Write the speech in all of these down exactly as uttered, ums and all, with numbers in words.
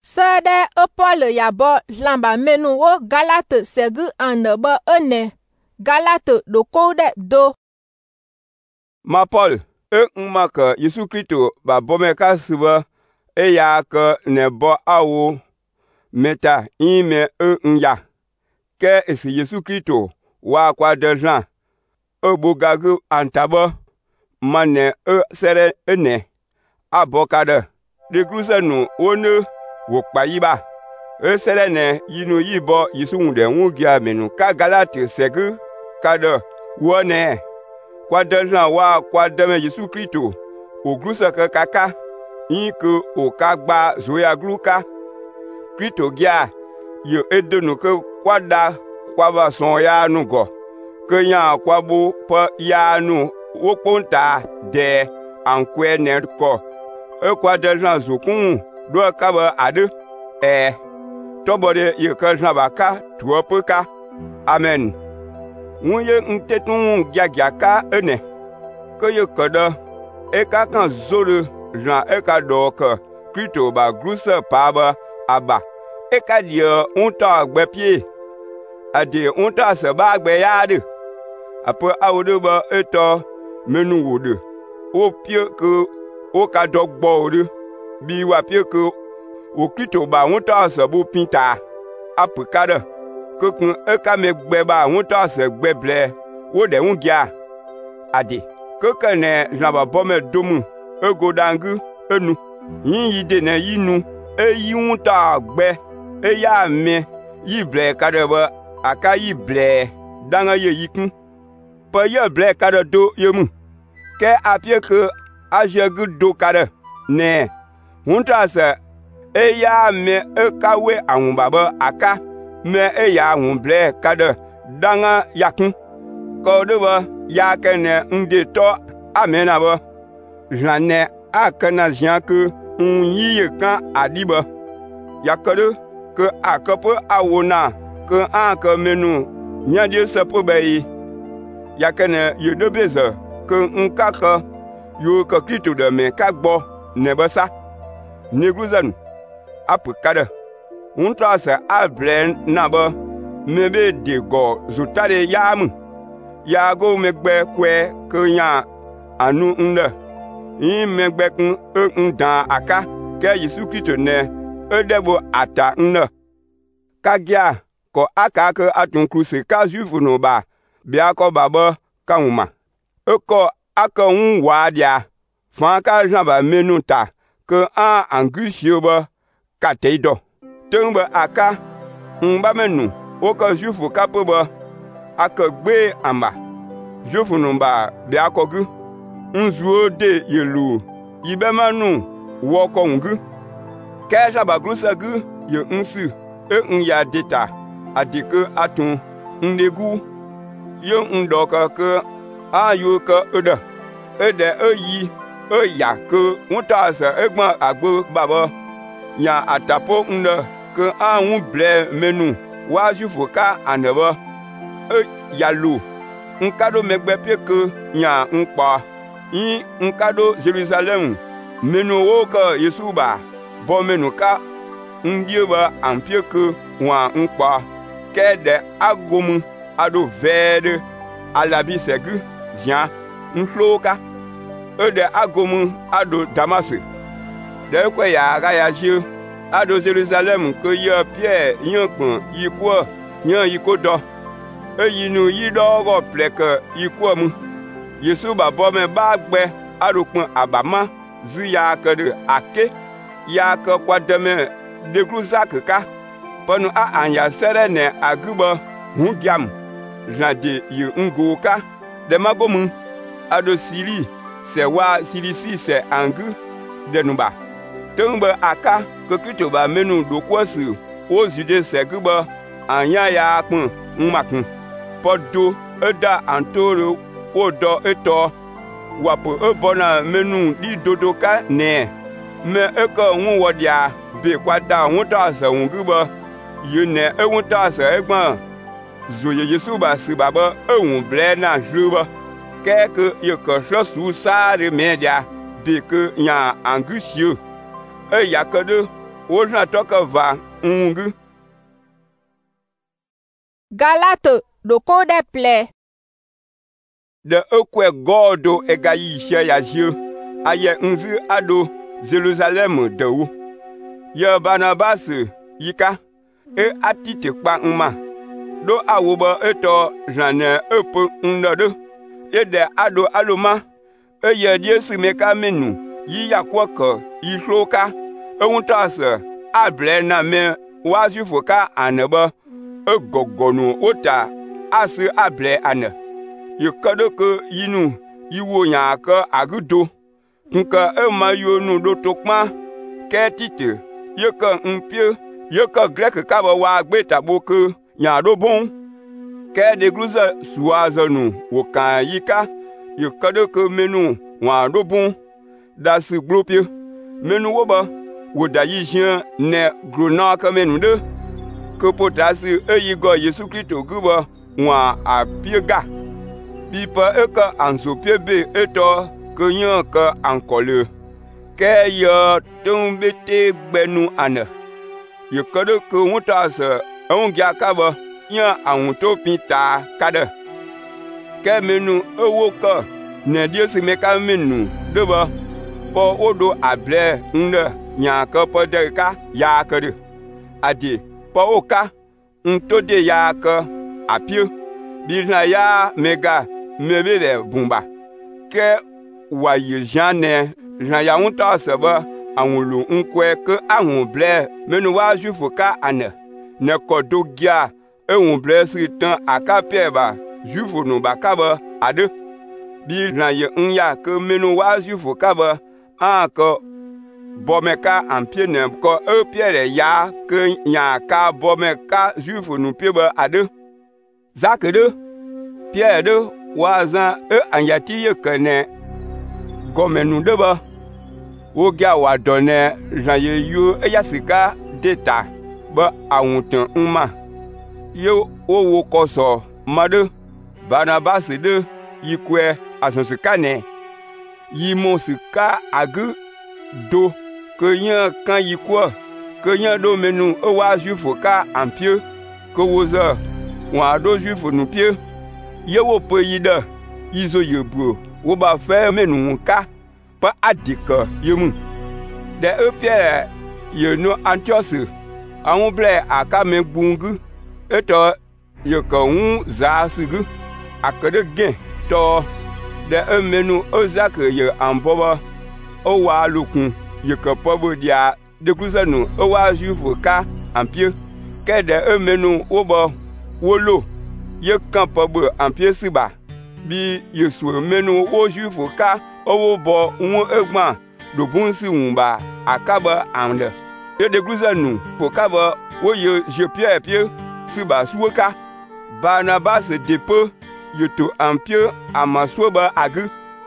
Sede e Paul yabo lamba menu wo Galate segu anebe ene. Galate do kode do. Ma Paul e ngma ke Yesu Kristo ba bome ka siba e ya ke ne bo awo meta ime e nya ke esi Yesu Kristo wa kwa de jan e bogagu antaba mane e sere ene abokade de kruse nu wonu wo payiba e sere ne yinu yibo Yesu nde nwugia menu ka Galate segu kade wone kwa de jan wa kwa de me Yesu Kristo o kruse ke kaka yin o ka gba zoya gluka Kristo gia yo edonu ke kwada kwa ba son ya nu go ke yan kwa bu pa ya nu wo ponta de ankwe ne ko e kwa de jan zokun do ka ba ade eh to bode ye ka jan ba ka tuo ka amen unye ntetun giagia ka ene ke ye kodo e ka kan zoro jan e ka do ke Kristo ba gruse pa ba aba e ka die unta gbe pie ade unta se ba gbe yade apo awode ba eto menu wode o pie ke o ka do gbo ode bi wa pie ke o Kristo ba unta se bu pinta apo kada ke kun e ka me gbe ba unta se gbe ble wo de ungia ade ke kene jaba bome domu e godangu enu yin yide na yinu e yi unta gbe e ya me yi ble kada ba aka yi ble danga ye yikun pa ye ble kada do yemu ke apie ke ajegu do kada ne unta se e ya me e kawe awun baba aka me e ya awun ble kada danga yakun ko de ba ya kene nde to amena ba jane akana jian ke un yi kan adiba yakade ke akapo awona ke anka menu nyade sepo bayi yakene yedebeza ke nkaka yo ka kitu de me ka gbo ne basa negruzan apukade untra se ablen naba mebe de go zutade yamu ya go megbe kwe ke nya anu nda yin megbe kun e ndan aka ke Yesu Kristo ne edebo ata nna kagia ko aka ke atun kruse ka jufu no ba bia ko baba kanuma e ko aka un wadia fan ka jan ba menuta ke an angusio ba kateido tumba aka mba menu o ka jufu ka po ba aka gbe amba jufu no ba bia ko gu nzuo de yelu yibe manu wo ko ngu ke jan ba grusa gu ye nsu e nya data adike atun ndegu yo ndoka ke ayo ka ede ede eyi e ya ke unta se egbon agbo baba ya atapo nda ke anwu ble menu wa jufu ka aneba e yalo nkado megbe pie ke ya npa yin nkado Jerusalem menu wo ka Yesu ba bo menu ka ndie ba ampie ke wa npa kede agomu ado vede alabi segu jan nfloka ede agomu ado Damase de ko ya ga ya ji ado Jerusalem ko ye pie yankpon yiko yan yiko do eyinu yido go pleke yiko mu Yesu ba bo me ba gbe arokun abama zu ya kede ake ya ka kwademe de gruzak ka ponu a anya sere ne aguba hungiam jade yu ngoka de magomu ado siri se wa siri si se angu de nuba tumba aka kokito ba menu do kwasu o zude se guba anya ya akun nmakun podo eda antoro odo eto wapo ebona menu di dodoka ne me eko nwu wodia be kwata nwuta se nguba yene ewuta se egbon zoye Yesu ba si baba ewun ble na juba keke ye ko shosu sare media be ke nya angusio e yakode wo na toka va ungu. Galate doko de ple. De ekwe godo ega yishe ya jio, aye nzi ado Jerusalem de wu. Ye Barnabas yika, e atite kpa nma. Do awoba eto jane epo ndodo. E de ado aloma, e ye die simeka menu, yi yakwaka, yi shloka, e wuntase, abre na me, wajufoka aneba, e gogonu ota, ase abre ane. Ye kade ke yinu, yi wo nyaka agudo, kunka e mayo nu do tokma, ke tite, ye ke mpye, ye ke grek kaba wa gbeta boke, nyado bon. Ke de gluze suazanu, wokan yika, ye kade ke menu, wando bon, da si glopye, menu woba, woda yishin ne gronaka menu de, ke potasi e yigo Yesu Kristo guba, wan apiega. Pipa eke ansopie be eto, ke yon ke ankole, ke ye tombete gbenu ane. Ye kade ke wontase, on gyakaba, yan awunto pinta kade. Ke menu ewoka, ne die si meka menu, deba, po odo abre nde, nyan ke po deka ya kade. Adi, po oka, nto de ya ke apye, bilna ya mega, mebele bumba. Ke waye jane, jan ya unta seba, awulu unkwe ke awun ble, menu waju foka ane, ne kodo gya, e wun ble si tan akapye ba, jufu no bakaba, ade. Bi na ye nya ke menu waju foka ba, anke bomeka ampie ne ko e piere ya ke nya ka bomeka jufu no pie ba ade. Zakede, piere de, wazan e anyati ye kene, gomenu deba, wogya wadone, jan ye yu e yasika deta, ba awunten nma. Ye wo wo koso, made, Barnabas de, yikwe, asonsika yi monsika agu, do, ke yen kan yikwa, ke yen do menu e wa juifo ka ampie, ke woza, wan do juifo nou pie, ye wo pe yida, yizo yebro, wo ba fe menu nka, pa adika yemu. De e pie ye no Antioche, an ble aka men bungu, eto ye ka un za sigu, akade gen to, de e menu ozak ye amboba, o wa lukun, ye ka pobo dia, de kuzanu, o wa juifo ka ampie, ke de e menu oba, wolo, ye kan pobo ampie siba, bi ye sou menu o juifo ka, o bo un egman, do bunsi wumba, akaba ande. Ye de kuzanu, po kaba, wo ye je pie pie, siba suoka, Barnabas depe, ye to ampie amaswoba agu.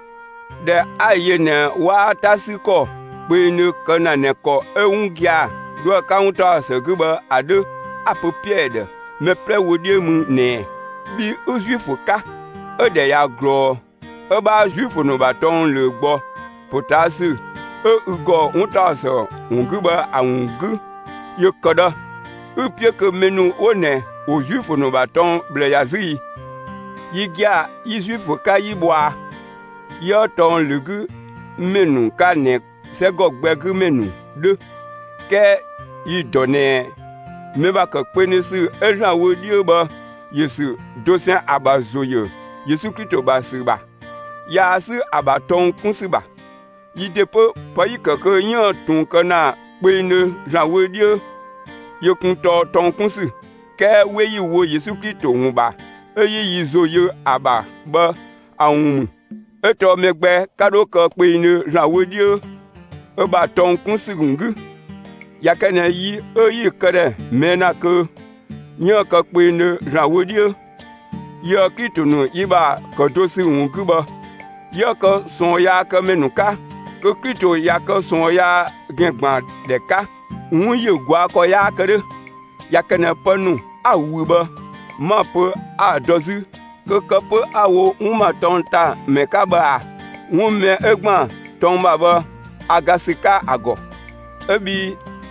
De aye ne wa tasiko, pe ne kana ne ko e ungia, do kaunta se guba ade, apo piede, me pre wodie mu ne, bi ujuifo ka, e de ya gro, e ba juifo no baton le gbo, potasi, e ugo unta se, unguba a ungu, ye koda, e pie ke menu one, o juifo no baton bleyazi, yi gya, yi juifo ka yi boa, yo ton lugu menu ka ne se gogbegu menu de, ke yi done, me ba ka kwene si e jan wo die ba, yesu dosen abazoye, Yesu Kristo ba si ba, ya si abaton kun si ba, yi depo pa yi keke yan ton kana kwene jan wo die, ye kun to ton kun si, ke we yi wo Yesu Kristo wun ba, e yi yi zoye aba ba awun. Eto megbe kado ka kwene jan wo die, e ba ton kun si gungu, ya kene yi e yi kere mena ke, yan ka kwene jan wo die, ya Kristo no iba ka dosi wungu ba, ya ka son ya ka menuka, ke Kristo ya ka son ya gengban deka, un ye gwa ko ya kere, ya kene panu awu ba, ma pe a dozi, ke ke pe awo un ma tonta meka ba, un me egban ton baba agasika ago. Ebi de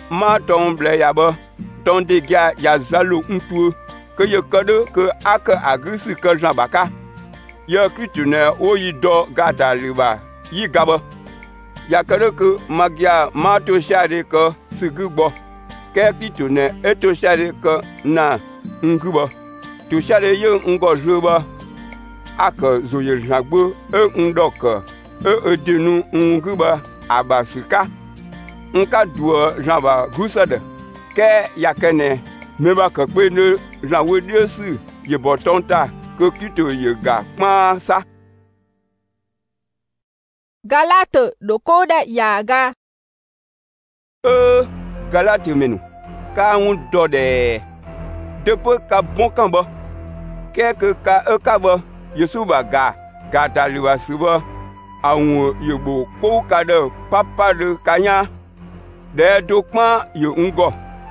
ma ton ble ya ba ton de gya ya zalo untu que ye kade que ak agrisi que Jean baka ye Kristo ne o yi do gata liba yi gaba ya kade que magia ma to shade que sigbo ke Kristo ne e to shade que na nguba to shade ye ngo juba ak zo ye jagbo e ndok e edenu nguba abasika nka duo Jean ba gusade ke yakene meba ka pe ne Jean we diesu ye botonta que Kristo ye ga pa sa Galate dokode yaga e Galate menu ka un dode depo ka bon kamba ke ke ka e ka ba Yesu ba ga ga taliwa suba awon yegbo ko ka de papa de kanya de dokman ye ngo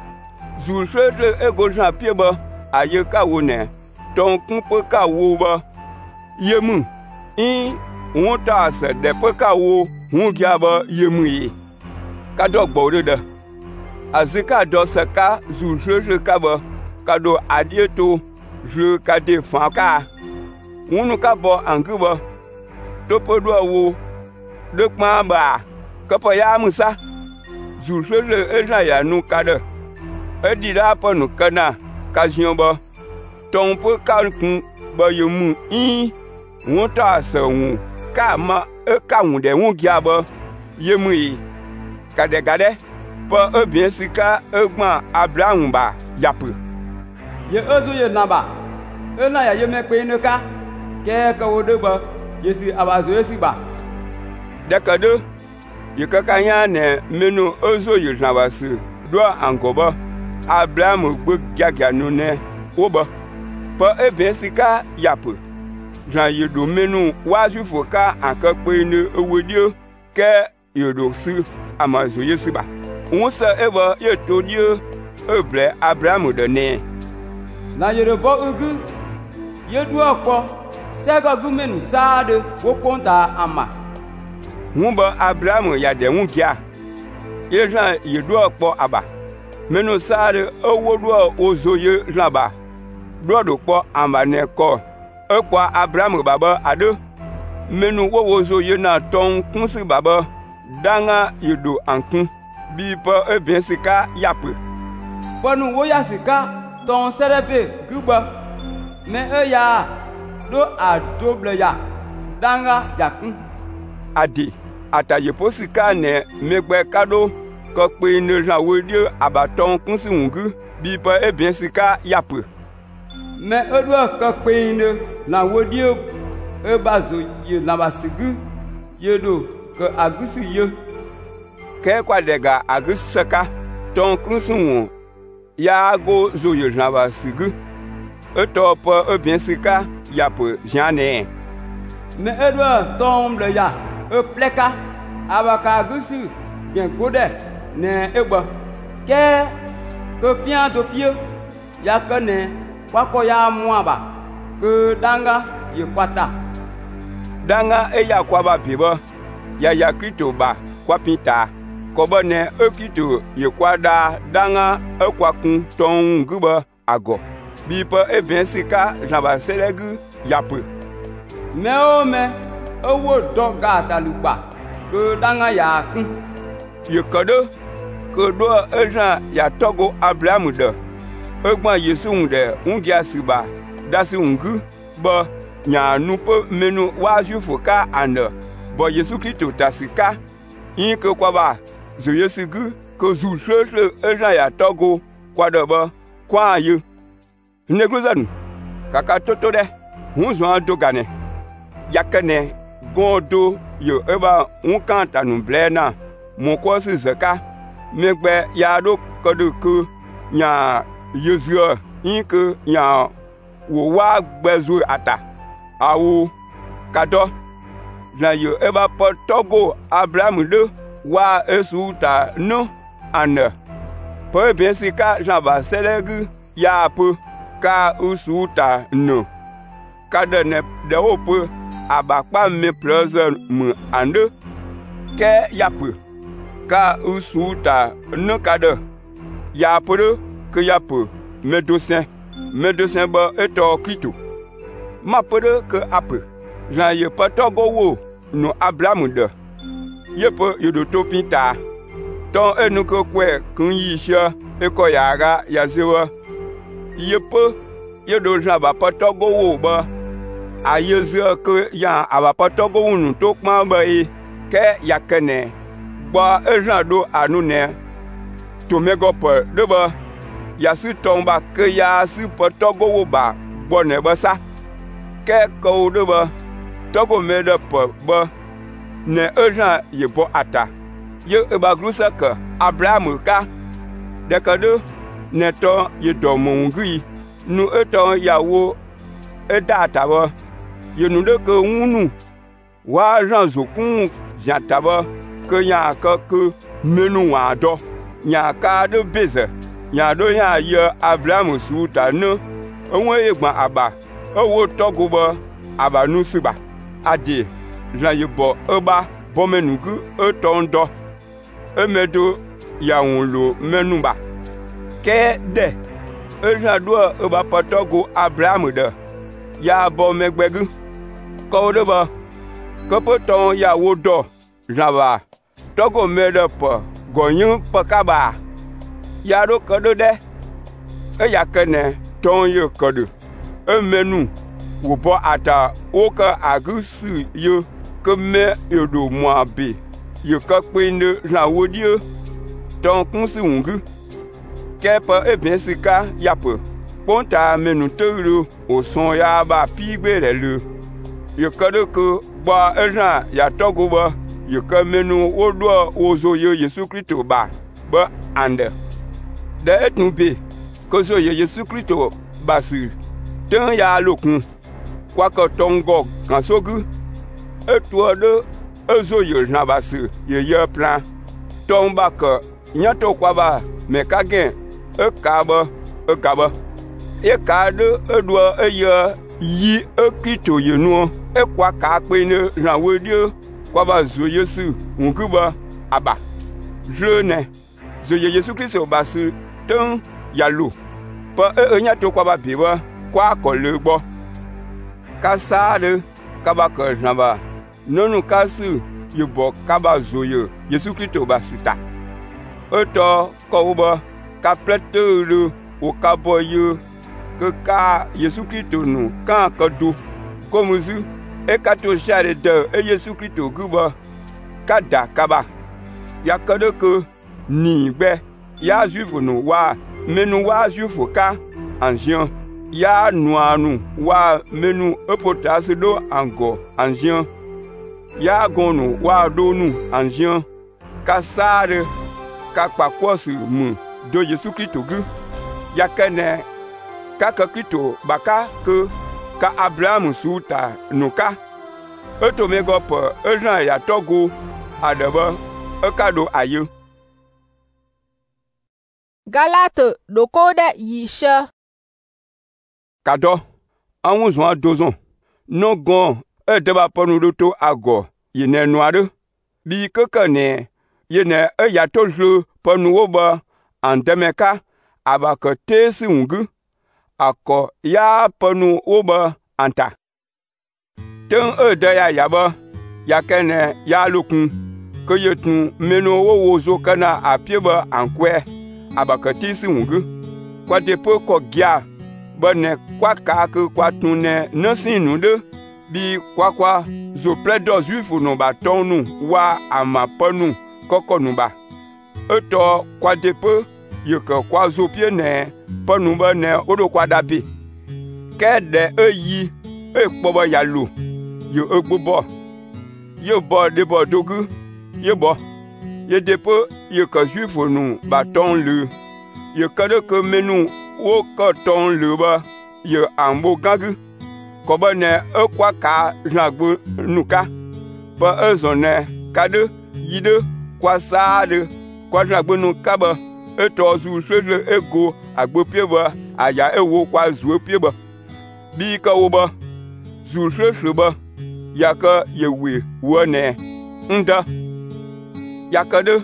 zu chete ego Jean pie ba aye ka wo ne ton kun pe ka wo ba ye mu in won ta se de pe ka wo hun gya ba ye mu yi ka do gbo de de azika do se ka zu chete ka ba ka do adieto je ka de fan ka wonu ka bo angu ba to po do wo de kma ba ka po ya musa zu chete e Jean ya nu ka de e di da po nu kana ka jion ba ton pe ka kun ba ye mu in won ta se won ka ma e ka won de won gya ba ye mu yi ka de gade po e bien sika e gba Abraham ba yapu ye ezu ye naba e na ya ye me pe ne ka ke ka wo de ba ye si abazo ye si ba de ka de ye ka ka ya ne menu ezo ye naba si do angoba Abraham gbe gya no ne wo ba po e bien sika yapu Jean ye do menu wa ju fo ka anka pe ne ewodio ke ye do si amazo ye si ba won se e ba ye to dio e ble Abraham de ne na ye de bo ugu ye du akpo se ga gu menu sa de wo konta ama won ba Abraham ya de won gya ye Jean ye do akpo aba menu sa de owo do ozo ye Jean ba do do po amba ne ko e po Abraham baba ado menu wo wozo ye na ton kun si baba danga ye do ankun bi po e bien sika yapu ponu wo ya sika ton serebe guba me e ya do a double ya danga yakun adi ata ye po sika ne megbe kado ko pe ne Jean we die abaton kun si wungu bi po e bien sika yapu me e do ka pe ne na wo die e bazo ye na basigu ye do ke agusi ye ke kwa dega agusaka ton kun si wun ya go zo ye Jean basigu e to po e bien sika yapu jane me e do tombe ya e pleka abaka agusi bien gode ne egba ke ke pian do pie ya kane kwako ya muaba ke danga ye kwata danga e ya kwa ba biba ya ya Kristo ba kwa pita ko ba ne e Kristo ye kwa da danga e kwa kun ton guba ago bi pa e bien sika Jean ba selegu yapu me o me e wo do ga taluba ke danga ya kun ye kado ke do e Jean ya togo Abraham de e gba Yesu unde ungia siba dasi ungu ba nya nu po menu wa ju foka ande bo Yesu Kristo tasika yin ke kwa ba zo Yesu gu ko zu sheshe e Jean ya togo kwa de ba kwa ye negrozan kaka toto de hun zo do gane yakene godo yo eba un kanta nu blena mon ko si zaka megbe ya do kodu ku nya Yesu yin ke nya wo wa gbezu ata awu kado na yo eba potogo Abraham de wa esuta no ane po bien sika Jean ba selegu ya po ka usuta no kada ne de opo abakpa me plaza mu ande ke yapu ka usu ta ne ka de ya peu que ya peu médecin médecin ba eto Kristo ma peu que ape Jean ye patogo wo no Abraham de ye pe ye do topita ton enu ko kwe kun yi sha e ko ya ga ya zewa ye pe ye do Jean ba patogo wo ba a ye ze ke ya aba patogo wo nu to kma ba e ke ya kene ba e Jean do anu ne to mego pe de ba ya su ton ba ke ya su patogo wo ba bo ne ba sa ke ko de ba togo me de pe ba ne e Jean ye bo ata ye e ba glusa ke Abraham ka de ka de ne to ye do mongui nu e to ya wo e data ba ye nu de ke wunu wa Jean zokun jata ba ke ya ka ke menu wa do nya ka de beze nya do ya ye Abraham su ta ne onwe ye gba aba owo togo ba aba nu siba ade Jean ye bo eba bo menugu e tondo e medo ya unlo menuba ke de e Jean do eba patogo Abraham de ya bo megbegu ko de ba ko poton ya wo do Jean ba togo me de po gonyu pakaba ya do ko de e ya kene ton ye ko de e menu wo bo ata o ka agusu yo que me yodo moi be yo ka pende la wodie ton kunsi ungu kepa e bien sika yapo ponta menu tero o son ya ba pigbe le le yo ka de ko ba ejan ya togo ba yo ka menu wodo ozo yo Yesu Kristo ba ba ande de etun be ko zo yo Yesu Kristo ba su ten ya lokun kwa ko tongo kan sogu eto de ezo ye na ba se ye ye plan ton ba ko nyato kwa ba me ka gen e ka ba e ka ba e ka de edo e ye yi e Kristo ye nu e kwa ka pe ne ran we die kwa ba zo Yesu nku ba aba je ne zo ye Yesu Kristo ba se ton ya lo pa e nyato kwa ba bi ba kwa ko le gbo kasade kaba ko naba nonu kasu yubo kaba zoyo Yesu Kristo ba sita oto ko ba ka pleteru o kabo yo ke ka Yesu Kristo nu kan ka do ko muzu e ka to share de e Yesu Kristo guba kada kaba ya kado ko ni gbe ya juifu nu wa menu wa juifu ka anjion ya nuanu wa menu epotas do ango anjion ya gonu wa donu anjion kasare ka pakwosu mu do Yesu Kristo gu ya kene ka ka Kristo baka ke ka Abraham suta nuka eto mego po ejan ya togo adaba ekado ayo Galate dokode yisha kado anwu zwa dozon no gon e deba ponu doto ago yene noade bi kokane yene e ya tozlu ponu oba andemeka abaka tesi ungu ako ya ponu oba anta ten e de ya yaba ya kene ya lukun ko yetun meno wo zo kana apieba ankwe abaka tesi ungu kwa depo ko gya bone kwa ka ke kwa tune nasinu de bi kwa kwa zo pledo juifu no ba tonu wa amapanu kokonu ba eto kwa depo yeke kwa zo pie ne panu ba ne odo kwa dabi ke de eyi e pobo ya lo yo egbobo yo bo de bo dogu yo bo ye depo yeke juifu no ba ton le ye kade ke menu wo ka ton le ba ye ambo gagu ko ba ne e kwa ka jagbo nuka ba ezone kade yide kwa saade kwa jagbo nuka ba e to zu shele ego agbo pie ba aya ewo kwa zu pie ba bi ka wo ba zu shele ba ya ka ye we wo ne nda ya kade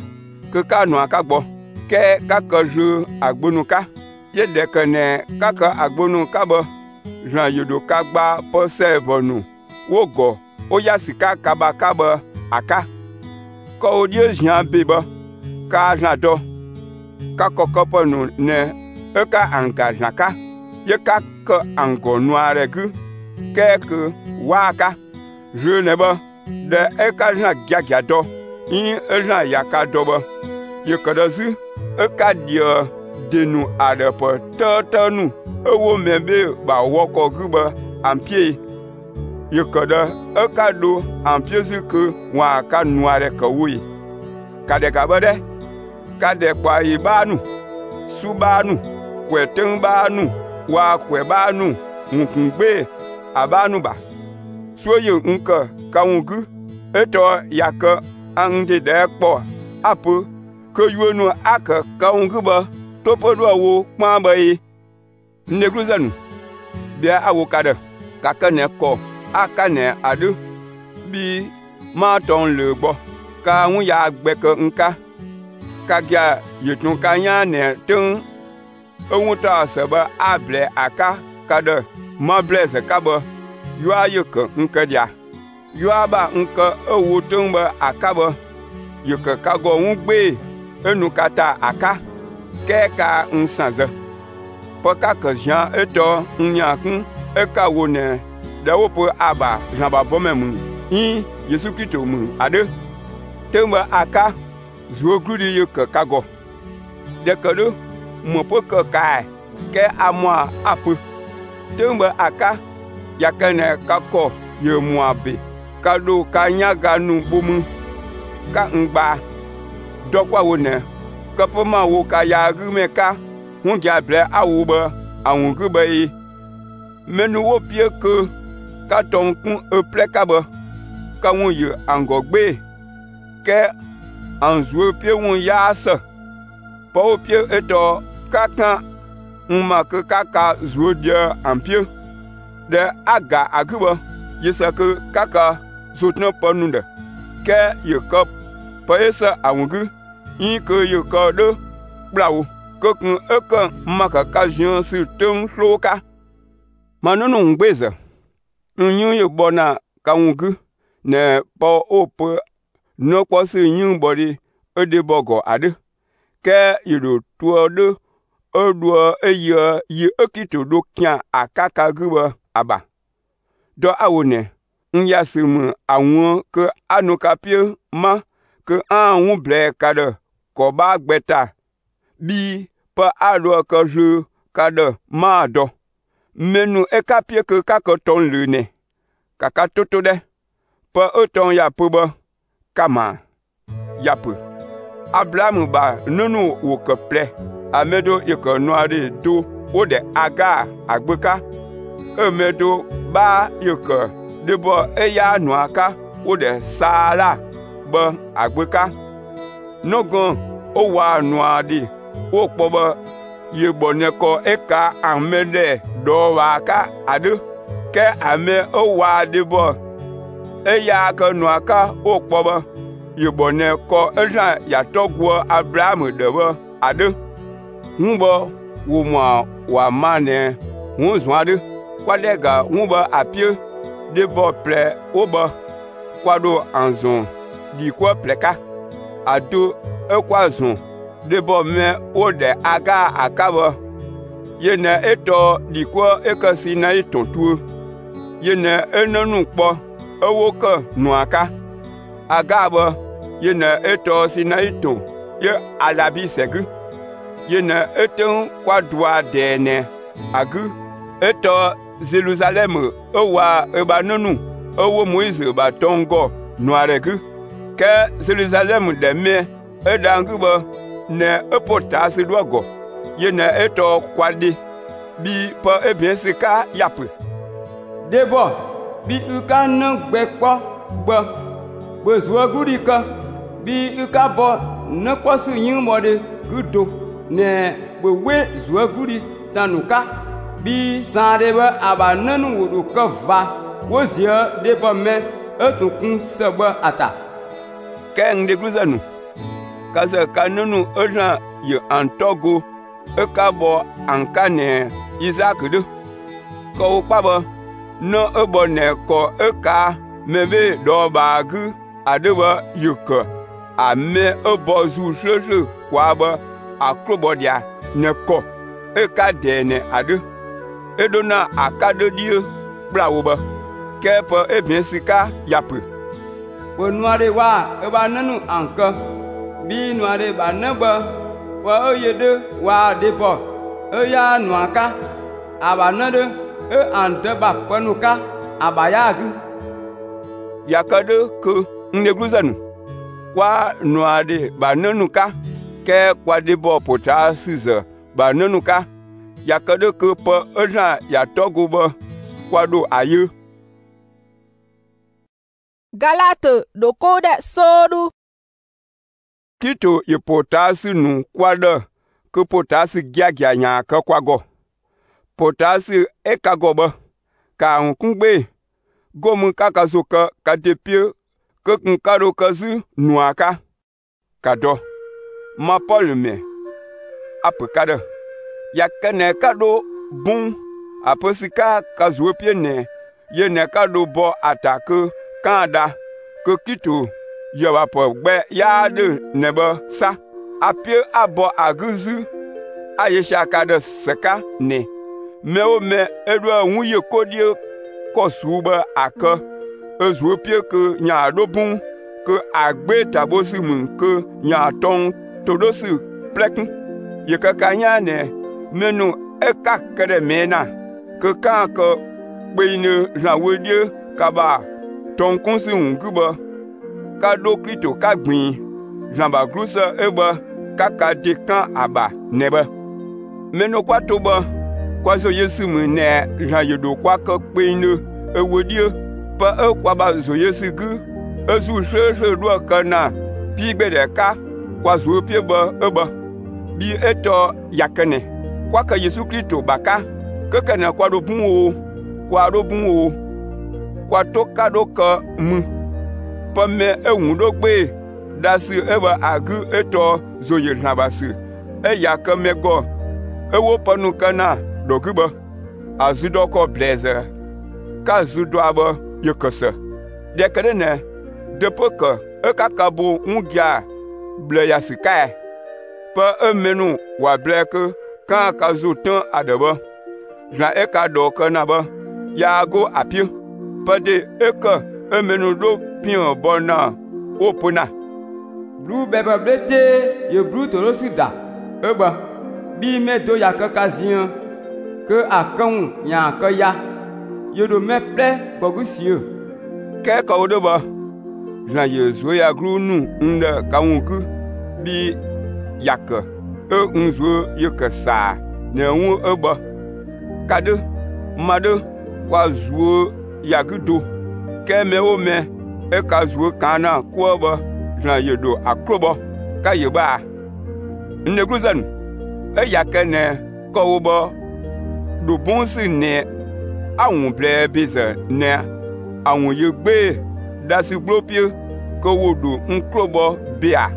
ke ka nua ka gbɔ ke ka ke zɔ agbonu ka ye ɖeke ne ka ke agbonu ka be zã yeɖo ka gba ƒe se vɔnu wogɔ woya sika kaba ka be aka ke wodie zia be be ka zã dɔ ka kɔkɔ ƒe nu ne eka anga zã ka ye ka ke angɔ nua ɖe ge ke ke waa ka zɔ ne be ɖe eka zã giagia dɔ yi ezã yaka dɔ be ye ke ɖe zi eka die denu aɖe ƒe tete nu ewo me be ba wɔ kɔ ge be ampie ye ke ɖe eka ɖo ampie zi ke wɔa ka nua ɖe ke woe ka ɖe ka be ɖe ka ɖe kpa yi ba nu su ba nu kwe teŋ ba nu wa kwe ba nu ŋkugbe aba nu ba so ye ŋke ka ŋugi etɔ yake aŋde ɖe kpɔ ape ke yuonu ake ka ŋugi be toƒe ɖo wo kpã be ye neglu zenu bia awo ka ɖe gake ne kɔ aka ne aɖe bi ma tɔŋ le gbɔ ka ŋu ya gbeke ŋka ka gia yetu ka nya ne teŋ eŋutɔ se be able aka ka ɖe ma ble ze ka be yoa yeke ŋke dia yoa ba ŋke ewo teŋ be aka be yeke ka gɔ ŋu gbe enu kata aka ke ka ŋsaze ƒe ka ke zia etɔ ŋnyakun eka wo ne ɖewo ƒe aba zãba bɔme mu yi Yesu Kristo mu aɖe teŋ be aka zuo gludi yeke ka gɔ ɖeke ɖe mo ƒe ke kae ke amɔa aƒe teŋ be aka yake ne ka kɔ ye moa be ka ɖo ka nyaga nu bomu ka ŋgba dɔkwa wo ne ke ƒe ma wo ka ya ɣi me ka ŋu gia ble awo be awuŋge be ye menu wo pie ke ka tɔŋ ku eple ka be ka ŋu ye angɔgbe ke anzuo pie ŋu ya se ƒe wo pie etɔ kaka ŋma ke kaka zuo die ampie ɖe aga agi be yese ke kaka zotne ƒe nu ɖe ke ye ke ƒe yese awuŋge yi ke ye ke ɖe kpla wo ke ku eke ma kaka zia si teŋ xlo ka manunu ŋgbeze nyu ye gbɔna ka ŋugi ne ƒe woƒe nɔkpɔ si nyu bɔɖi ede bɔgɔ aɖe ke yeɖo toa ɖe eɖoa eye yi ekito ɖo kia akaka gi be aba dɔ awo ne ŋya si me aŋu ke anu kapie ma ke aŋu ble ka ɖe kɔba gbeta bi ƒe aɖo ke zi ka ɖe ma dɔ menu eka pie ke kake tɔŋ le ne kaka toto ɖe ƒe etɔŋ ya pe be kama ya pe Abraham ba nunu wo ke ple amedo yeke nua ɖe do wo ɖe aga agbeka emedo ba yeke ɖebɔ eya nua ka wo ɖe Sara be agbeka nogo o wa nua ɖe wo kpɔ be ye gbɔne kɔ eka ame ɖe ɖɔ wa ka aɖe ke ame o wa ɖebɔ eya ke nua ka wo kpɔ be ye gbɔne kɔ ezã yatɔgua Abraham ɖe be aɖe ŋu be wo mɔ wa ma ne ŋu zɔ aɖe kɔ ɖe ga ŋu be apie ɖebɔ ple wo be kɔ ɖo anzɔ ɖi kɔ ple ka ado ekɔ azɔ ɖebɔ me wo ɖe aga aka be ye ne etɔ ɖi kɔ eke si na etɔ tuo ye ne enenu kpɔ ewo ke nua ka aga be ye ne etɔ si na etɔ ye alabi segi ye ne eteŋ kɔ doa ɖe ne agi etɔ Jerusalem ewa eba nenu ewo Moise ba tɔŋgɔ nua ɖe gi ke Jerusalem ɖe me eɖangi be ne eƒo ta si ɖo gɔ ye ne etɔ kɔɖi bi ƒe ebie sika yape debɔ bi ika ne gbe kpɔ gbe gbe zua guɖi ke bi ika bɔ ne kpɔ si nyi mɔ ɖe gudo ne gbewe zua guɖi tanuka bi zã ɖe be aba nenu wo ɖo ke va wo zie debɔ me etukun se be ata ke ŋdeglu zenu kaze kanunu eran ye antogo ekabo ankane Isaac de ko pabo no ebo ne ko eka mebe do bagu adeba yuka ame ebo zu sheshe kwaba akrobodia ne ko eka dene ade edona akade die brawoba kepo ebiensika yapu Noire wa eba nanu anka bi noire ba neba wa oyede wa depo eya nuaka abanade e andeba panuka abayagu yakade ke negluzanu kwa noire ba nanuka ke kwa debo potasize ba nanuka yakade ke pa eja ya togoba kwa do aye Galate doko de sodu. Kito ye potasi nu kwada ke potasi gya gya nya ka kwago. Potasi e kago ba ka nkungbe gomu kaka soka ka depie ke nkaro kazi nuaka kado ma Paul me apekade ya kene kado bun aposika ka zuopie ne ye ne kado bo atake kanda ke kito yewa po gbe ya de neba sa apie abo aguzu ayesha kada seka ne me o me edwa nwuye kodie kosuba aka ezuopie ke nya dobun ke agbe tabosi mun ke nya ton todosi plek ye kakanya ne menu eka kede mena ke kan ke beine janwedie kaba ton kunsi nguba ka do Krito ka gbin jamba grusa eba kaka dekan aba neba meno kwa toba kwa zo Yesu mu ne jan yedo kwa ka gbin ewodie pa e kwa ba zo Yesu gu ezu sheshe do kana bi gbede ka kwa zo pie ba eba bi eto yakene kwa ka Yesu Krito baka keke na kwa do bun o kwa do bun o kwa to ka do ka mu pame ewundo gbe dasi eba agu eto zoye nabasi e yaka mego ewo panu kana dokuba azudo ko blazer ka zudo aba yekose de kadene de poka e kakabo ungia ble yasika pa emenu wa bleke kan ka zutan adaba na e ka do kana ba ya go apio pade eka emenu do pion bona opona blu bebe blete ye blu toro sida eba bi me do ya kakazien ke akon ya ka ya ye do me ple bogusio ke ka odoba na yezu ya grunu nda kawunku bi yakka e unzo yekasa na wu eba kade made kwa zuo yagudo keme ome e ka zuo kana kuoba na yedo akrobo ka yeba negruzan e yakene ko obo do bonsi ne awun ble biza ne awun yegbe dasi glopie ko wodo nkrobo bia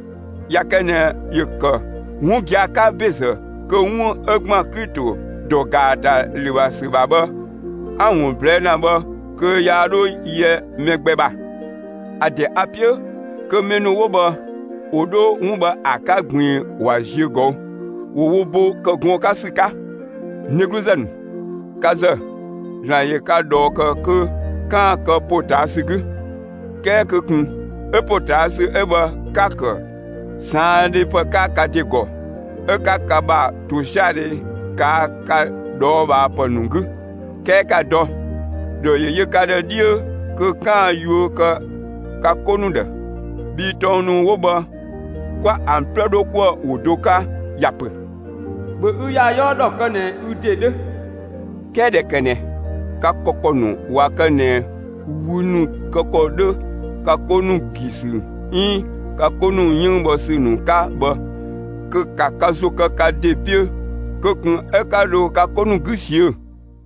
yakene yeka hu gya ka biza ko hu egma Krito do gada liwasi baba awun ble na ba ke yaro ye megbeba ade apie ke menu woba odo nwba akagbin wa jego wowo ke gon kasika negruzan kaza jaye ka do ke ke kan ke potasigu ke ke kun e potasi eba kaka sande pa kaka dego e kaka ba to shade ka ka do ba panungu ke ka do do ye ka de die ke kan yo ka ka konunda bi tonu woba kwa ampledo kwa udoka yape be uya yo do kane utede kede kene ka kokonu wa kane wunu kokodo ka konu gisu in ka konu yin bo sinu ka ba ke ka kaso ka ka depie ke kun e ka do ka konu gisio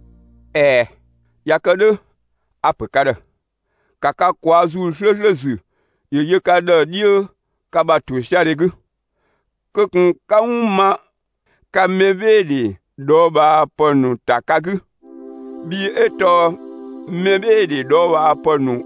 eh yakade apekade kaka kwazu shleshlezu ye ye kada die kaba tu sharegu kokun kauma kamebedi doba ponu takagu bi eto mebedi doba ponu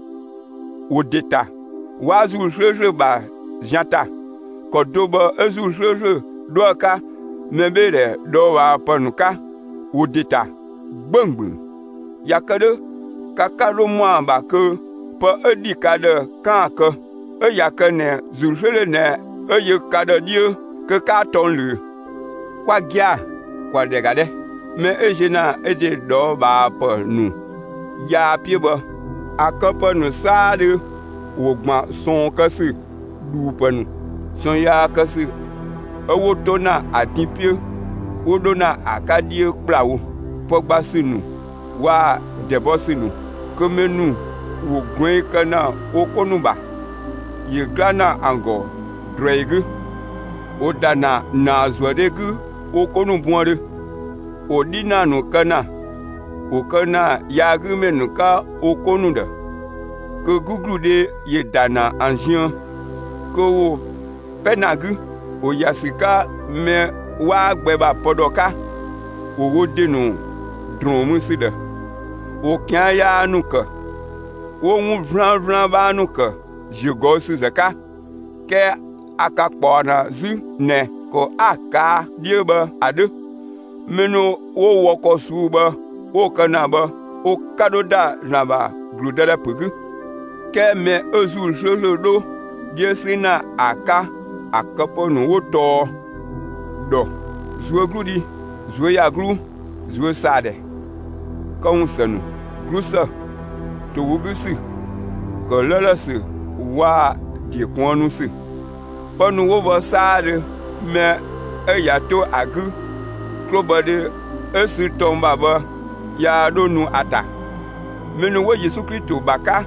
udeta wazu shosho ba janta kodoba ezu shosho doka mebede doba ponu ka udeta gbongbon yakade kakado mwa ba ke pa edikade kanke e yakane zulshele ne e yekade dieu ke ka ton lu kwa gia kwa degade me ejena eje do ba pa nu ya pieba akapa nu sade wogma son kasi du panu son ya kasi ewo tona atipie wodona akadie plawo pogba sinu wa debosinu komenu wo gwen kana okonuba yegrana ango dregu odana nazwadegu okonubuare odina no kana okana yagumenu ka okonunda ko guglude yedana anjian ko penagu oyasika me wa gbeba podoka owo denu dromu sida o kyan ya nuka o nwu vran vran ba nuka jigo su zaka ke aka kpona zu ne ko aka dieba ade meno o woko suba o kana ba o kadoda na ba gludada pugu ke me ozul sholodo diesina aka akapo no woto do zuo gludi zuo ya glu zuo sade kon sanu glusa to wugusi ko lolasi wa di kwonu si ponu wo bo sade me eyato agu klobade esi tomba ba ya donu ata menu wo Yesu Kristo baka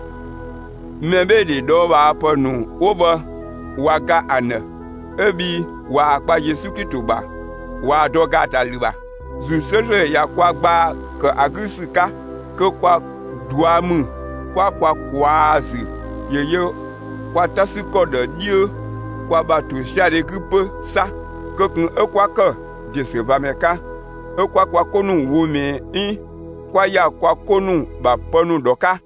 mebe de do ba ponu wo ba waga ana ebi wa pa Yesu Kristo ba wa doga taliba zu sele ya kwa gba ke agusika ke kwa duamu kwa kwa kwazi yeye kwa tasiko de Dieu kwa batu shade gupe sa ke kun e kwa ke de se va meka e kwa kwa konu wo me in kwa ya kwa konu ba ponu doka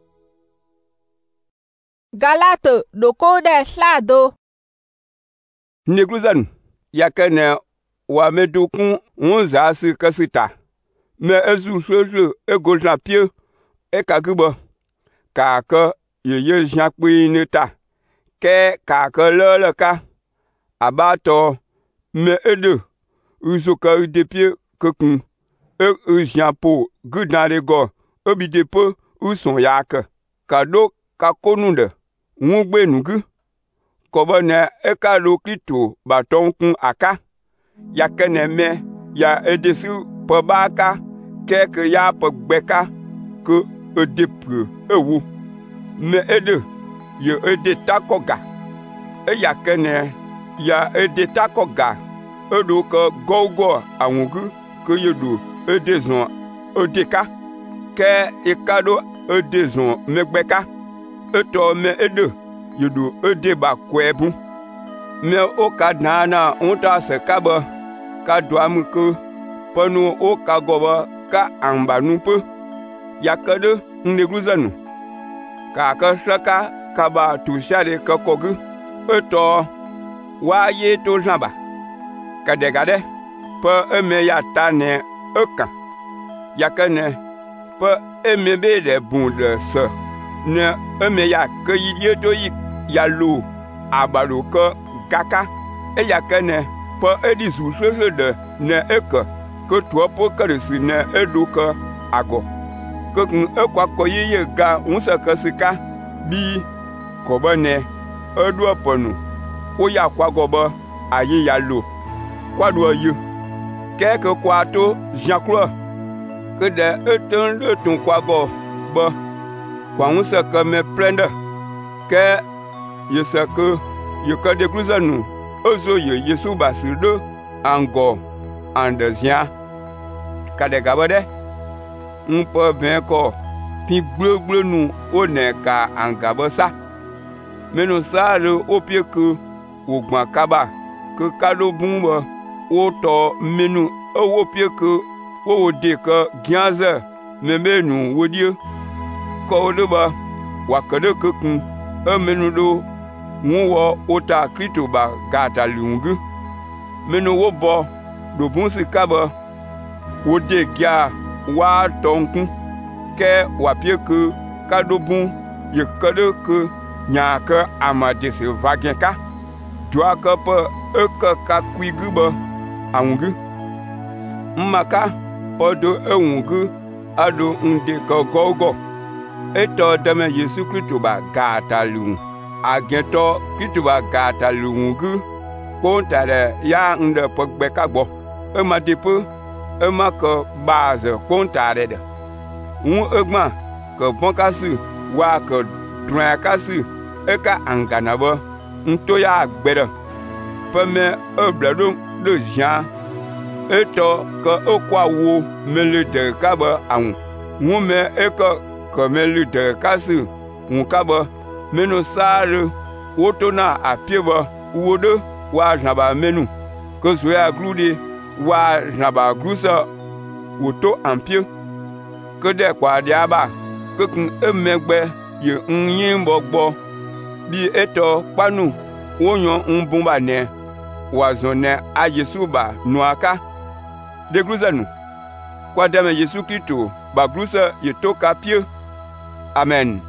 Galate doko de slado negluzan yakene wa medukun unza si kasita me ezu shosho egolna pie e kagubo ka ka yeye jakpi neta ke ka ka loleka abato me edu uzuka udepie kokun e ujapo gudare go obidepo uson yaka kado ka konunde ngugbe nugu kobone e ka lo Kristo baton kun aka yakene me ya edesu pobaka keke ya pogbeka ke edepre ewu me ede ye ede takoga e yakene ya ede takoga edo ko gogo awugu ke yedo edezon odeka ke ikado edezon megbeka eto me ede yedo ede ba kwebu me o ka dana unta se kaba ka doamu ko ponu o ka goba ka amba nupe yakade negluzanu ka ka shaka kaba tu shade ka kogu eto wa ye to jamba ka de gade pa eme ya tane eka yakane pa eme be de bunde se ne eme ya ke yi to yi ya lo abalo ko kaka e yakane pa edi zu shosho de ne eka ko to po karisi ne eduka ago ko kun ekwa ko yeye ga unsa kasika bi ko bane edu oponu o ya kwa gobo aye ya lo kwa do ye ke ko kwa to janklo ke de eton le tun kwa go bo kwa unsa ka me prende ke yesa ko yeka de cruzanu ozo ye Yesu basirdo ango andezia kade gabade unpo ben ko pi gblogblo nu o ne ka angabosa menu sare o pie ko wo gba kaba ke kado bun ba wo to menu e wo pie ke wo wo de ke gianze me menu wo die ko de ba wa kede ke kun e menu do mu wo ota Kristo ba gata lungu menu wo bo do bun si kaba wo de gia wa tonku ke wa pie ke kado bun ye kede ke nya ke amade se vagenka doa ke pe e ke ka kuigu ba awungu mmaka podo ewungu ado nde ko gogo eto deme Yesu Kristo ba gata lu agento Kristo ba gata lungu kontare ya nde pogbe kagbo e ma depo e ma ko base kontare de un egma ko bonkasi wa ko dran kasi e ka anganabo nto ya agbere peme obladon de jan eto ko okwa wo mele de kaba awun mu me eko ko mele de kasi un kaba menu sare woto na apieba wodo wa jaba menu ko zoya glude wa jaba glusa woto ampie ko de kwa diaba ko kun emegbe ye nyin bogbo bi eto panu wonyo mbumba ne wazone a Yesu ba nuaka de gluzanu kwa dame Yesu Kristo ba glusa yetoka pie amen.